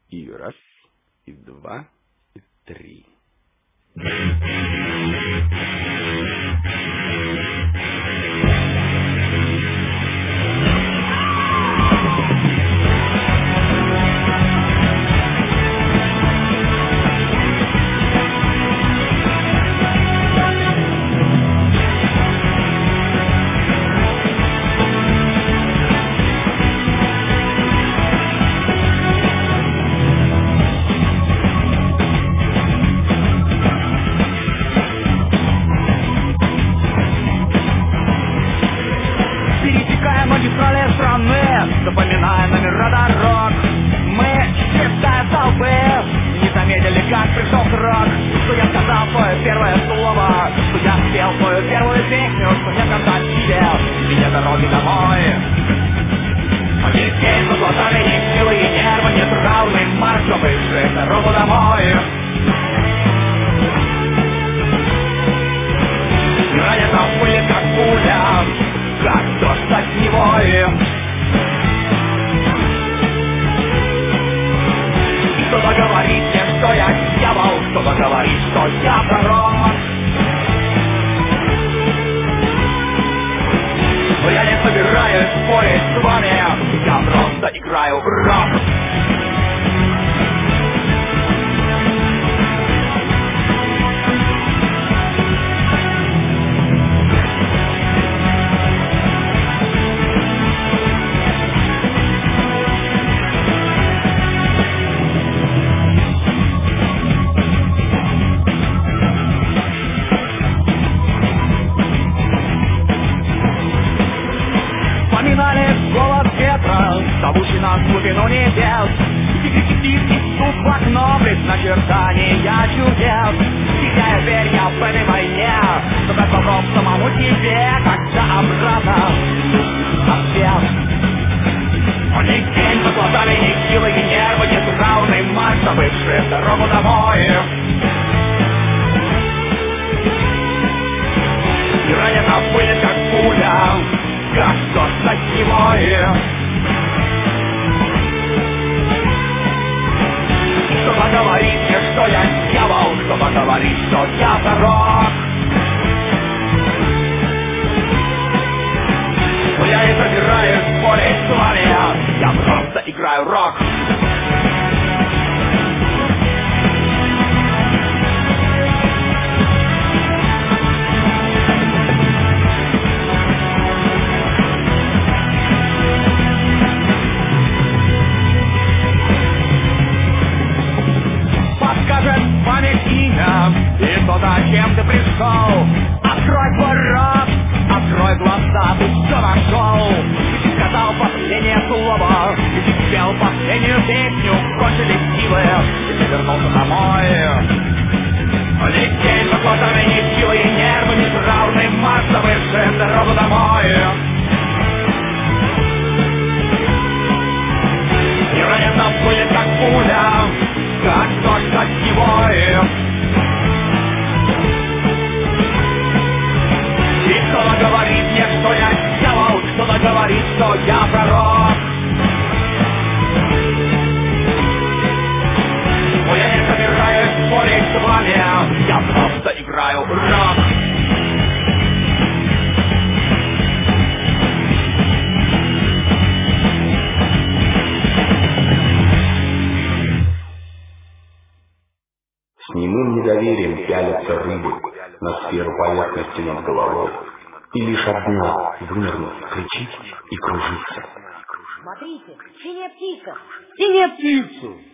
И раз, и два, и три. Пересекая магистрали страны, запоминая номера дорог, мы, считая толпы, не заметили, как пришел срок. Что я сказал свое первое слово, что я спел свою первую песню, что я контакт видел, видя дороги домой. Весь день под глазами ни силы и нервы, нет равный марш, чтобы шесть дорогу домой. И ранят нас пыли, как пуля, как дождь огневой. Кто-то говорит мне, что я дьявол, кто-то говорит, что я пророк. Но я не собираюсь спорить с вами, я просто играю в рок. Поминали голос ветра, зовущий нас в глубину небес. Тихий стук в окно, предначертания чудес. Сияя перья в этой войне, задать вопрос самому себе, когда обратно ответ. Он ни день под глазами, ни силы, ни нервы, ни травный марш, забывший дорогу домой. И ранят нас пылит, как пуля, как дождь огневой. Кто-то говорит мне, что я дьявол, кто-то говорит, что я пророк. Но я не собираюсь спорить с вами, я просто играю рок. Подскажет память имя и то, зачем ты пришел. Открой твой рот, открой глаза, ты все нашел. Ты сказал последнее слово, ты спел последнюю песню, кончились силы, и ты вернулся домой. Лететь под глазами ни силы и нервы, ни травный марш, завершим дорогу домой. И ранят нас пылит, как пуля, как дождь огневой. И кто-то говорит мне, что я дьявол, кто-то говорит, что я пророк. Но я не собираюсь спорить с вами, я просто играю в рок. С немым недоверием пялятся рыбы на сферу поверхности над головой. И лишь одно, вынырнув, кричит и кружится. Смотрите, синяя птица! Синяя птица!